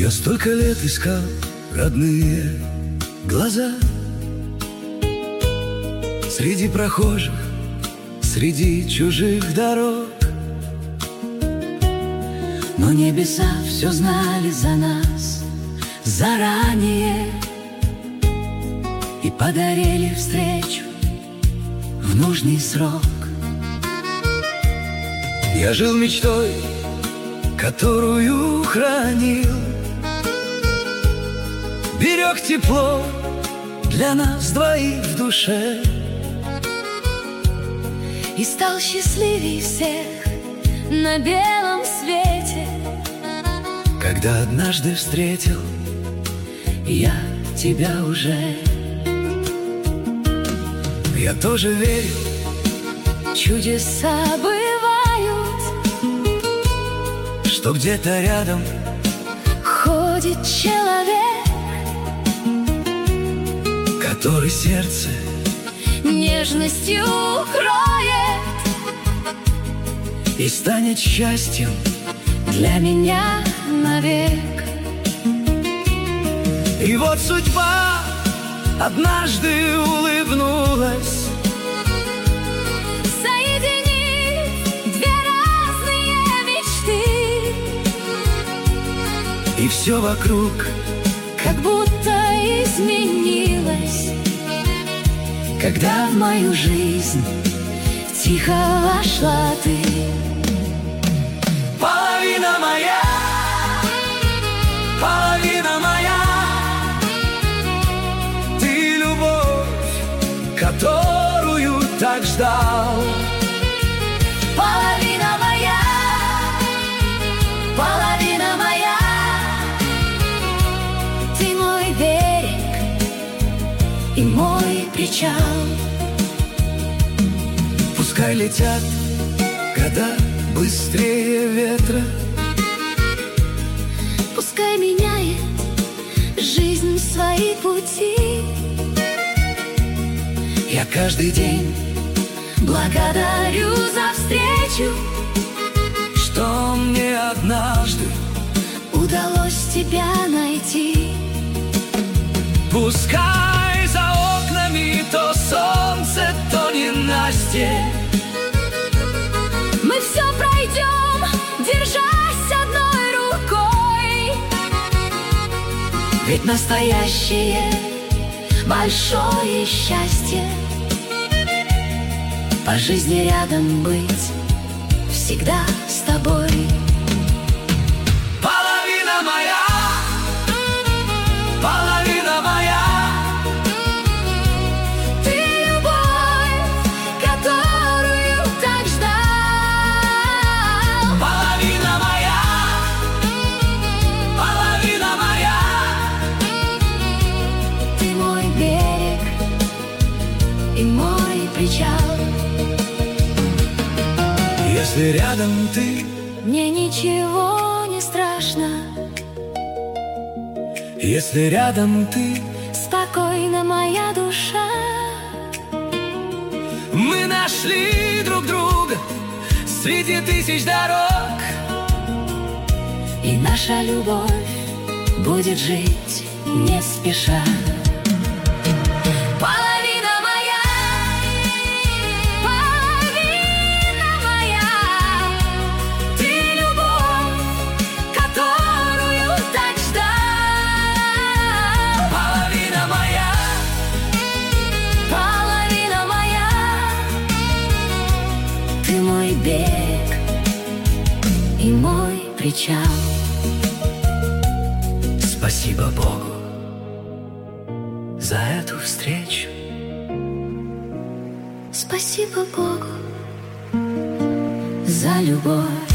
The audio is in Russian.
Я столько лет искал родные глаза среди прохожих, среди чужих дорог. Но небеса все знали за нас заранее и подарили встречу в нужный срок. Я жил мечтой, которую хранил, берег тепло для нас двоих в душе, и стал счастливей всех на белом свете, когда однажды встретил я тебя уже. Я тоже верю, чудеса бывают, что где-то рядом ходит человек, который сердце нежностью укроет и станет счастьем для меня навек. И вот судьба однажды улыбнулась, соединив две разные мечты, и все вокруг как будто изменилось, когда в мою жизнь тихо вошла ты. Половина моя, половина моя, ты любовь, которую так ждал. Половина моя, половина моя, ты мой берег и мой причал. Пускай летят года быстрее ветра, пускай меняет жизнь свои пути, я каждый день благодарю за встречу, что мне однажды удалось тебя найти. Пускай за окнами то солнце, то ненастье, мы все пройдем, держась одной рукой, ведь настоящее большое счастье по жизни рядом быть всегда с тобой. половина моя, половина моя, Ты любовь, которую так ждал. половина моя, половина моя, Ты мой берег и мой причал. если рядом ты, Мне ничего не страшно, если рядом ты, спокойна моя душа. мы нашли друг друга среди тысяч дорог, И наша любовь будет жить не спеша. Половина моя, половина моя, ты любовь, которую так ждал. половина моя, Половина моя, ты мой берег и мой причал. спасибо Богу за эту встречу. Спасибо Богу за любовь.